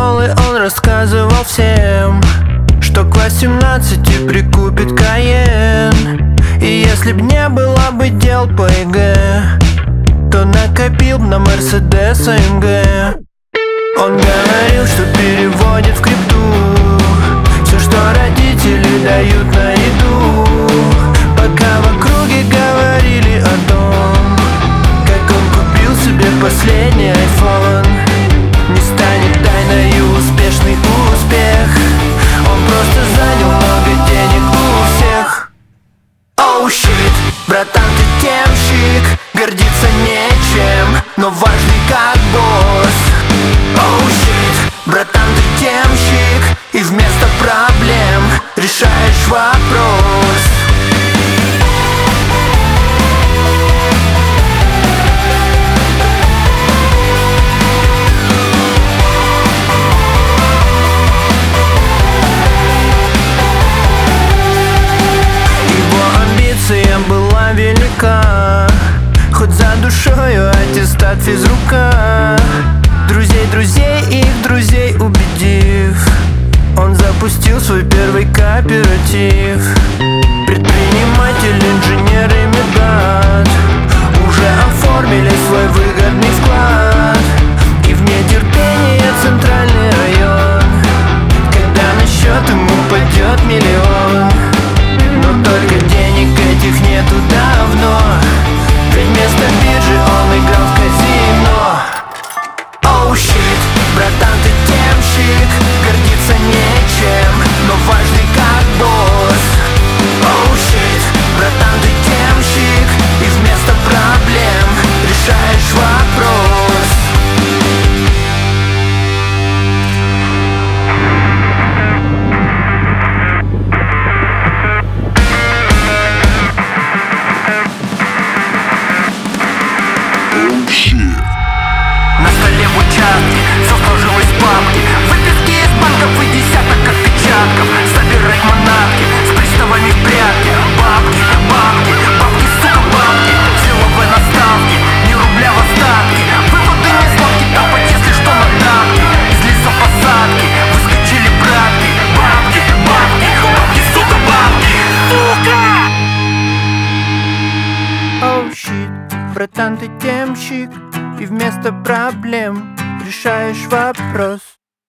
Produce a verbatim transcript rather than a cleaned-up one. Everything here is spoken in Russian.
школы он рассказывал всем, что к восемнадцати прикупит Каен. И если б не было бы дел по ЕГЭ, то накопил б на Мерседес а эм гэ. Он говорил, что переводит в крипту все, что родители дают на еду, пока в округе говорили о том, как он купил себе последний айфон. Не станет тайною успешный успех, он просто занял много денег у всех. Оу, oh, щит, братан, ты темщик, гордиться нечем, но важный как босс. Оу, oh, щит, братан, ты темщик, и вместо проблем решаешь вопрос. Была велика, хоть за душою аттестат физрука. Друзей, друзей, их друзей убедив, он запустил свой первый кооператив. Предприниматель, инженер и мегат уже оформили свой выгодный вклад. И в нетерпении центральный район, когда на счет ему упадет миллион. Но только денег этих нету давно, ведь вместо биржи он играл в казино. Оу, oh, щит, братан, ты темщик, гордиться нечем, но важный как босс. Оу, oh, щит, братан, ты темщик, и вместо проблем решаешь вопрос. На столе в участке все сложилось бабки, выписки из банков и десяток отпечатков. Собирать манатки с приставами в прятки. Бабки, бабки, бабки, сука, бабки. Силовые наставки, ни рубля в остатке. Выводы не сладки, тапать если что на тапке. Из леса посадки выскочили братки. Бабки, бабки, бабки, сука, бабки. Сука! Оу, oh, щит, братан, ты темщик, и вместо проблем решаешь вопрос.